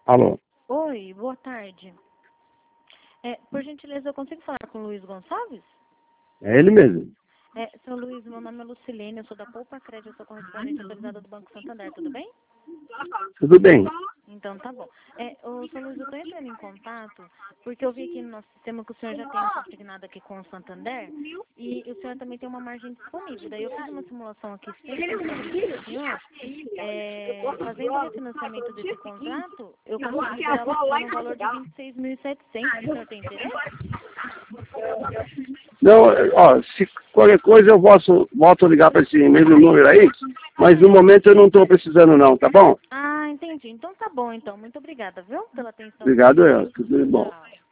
Alô? Oi, boa tarde. Por gentileza, eu consigo falar com o Luiz Gonçalves? É ele mesmo. Seu Luiz, meu nome é Lucilene, eu sou da Poupa Crédito, eu sou correspondente autorizada do Banco Santander, tudo bem? Tudo bem. Então tá bom. Seu Luiz, eu estou entrando em contato porque eu vi aqui no nosso sistema que o senhor já tem um consignado aqui com o Santander e o senhor também tem uma margem disponível. Daí eu fiz uma simulação aqui especificamente para o senhor. Fazendo o refinanciamento desse contrato, eu consegui liberar um valor de 26.700. O senhor tem interesse? Não, ó, se qualquer coisa eu volto a ligar para esse mesmo número aí, mas no momento eu não estou precisando não, tá bom? Ah, entendi. Então tá bom, então. Muito obrigada, viu, pela atenção. Obrigado, tudo bom. Tchau.